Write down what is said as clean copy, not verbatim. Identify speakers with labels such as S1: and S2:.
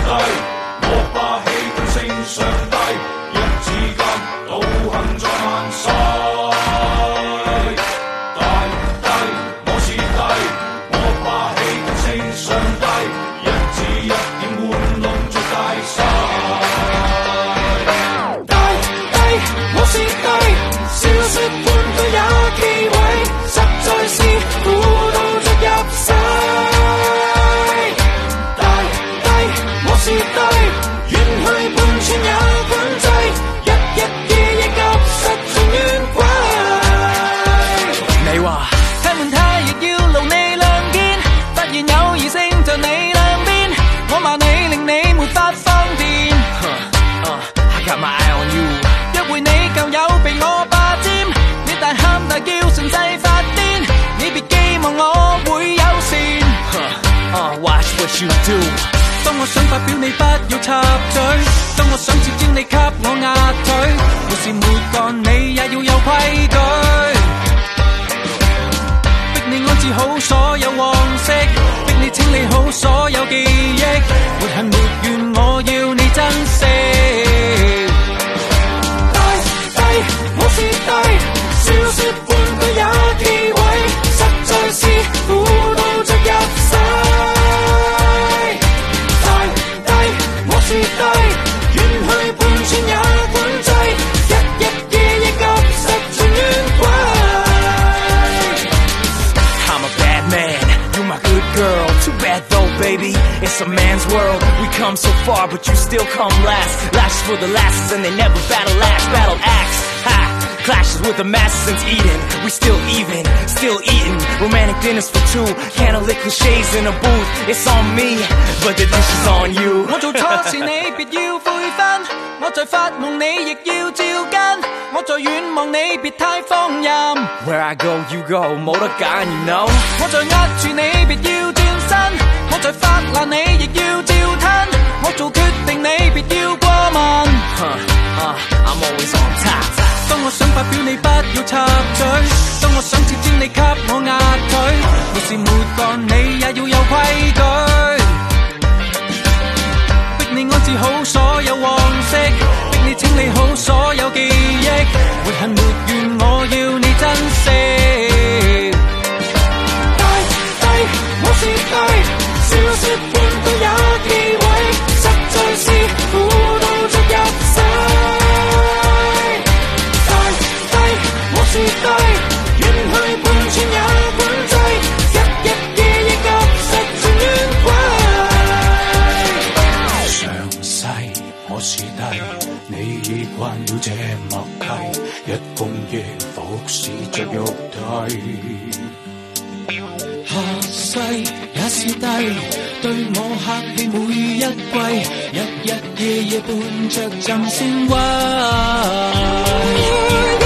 S1: 帝，我霸氣更勝上帝，一指間倒行在萬世。大帝，我是帝，我霸氣更勝上帝，一指一點玩弄着大勢。大帝，我是帝，小說半句也忌諱，實在是苦到着入世。大帝，我是帝，遠去半寸也管制，日日夜夜及實盡冤鬼。
S2: 你話開門太亦要勞你兩肩，發現有異性就你兩邊，我罵你令你沒法放電。I got my eye on you。約會你舊友被我霸佔，你大喊大叫順勢發癲，你別寄望我會友善。Watch what you do。當我想發表你不要插嘴，當我想接招你給我壓腿，沒事沒幹你也要有規矩，逼你安置好所有往昔，逼你清理好所有記憶，沒恨沒怨我要你珍惜。
S1: 大帝，我是帝，小說半句也忌諱，實在是苦到着入世。我是帝，遠去半寸也管制，日日夜夜及實盡冤鬼。
S2: I'm a bad man, you my good girl. Too bad though, baby, it's a man's world. We come so far, but you still come last. Lashes for the lasses and they never battle last. Battle axe, ha! Clashes with the masses since Eden. We still even, still eating romantic dinners for two. Candlelit cliches in a booth. It's on me, but the dish is on you.
S3: 我做錯事你別要悔婚，我在發夢你亦要照跟，我在遠望你別太放任。
S2: Where I go, you go， 冇得揀 you know。
S3: 我在壓住你別要轉身，我在發爛你亦要照吞，我做決定你別要過問。
S2: I'm always on top。
S3: 當我想發表你不要插嘴，當我想接招你給我壓腿，沒事沒幹你也要有規矩，逼你安置好所有往昔，逼你清理好所有記憶，沒恨沒怨我要你珍惜。
S1: 大帝，我是帝，小說半句也忌諱，實在是苦到着入世。我是帝，遠去半寸也管制，日日夜夜及實盡冤鬼。上世我是帝，你已慣了這默契，一公一服侍着肉體。下世也是帝，對我客氣每一季，日日夜夜伴着朕先威。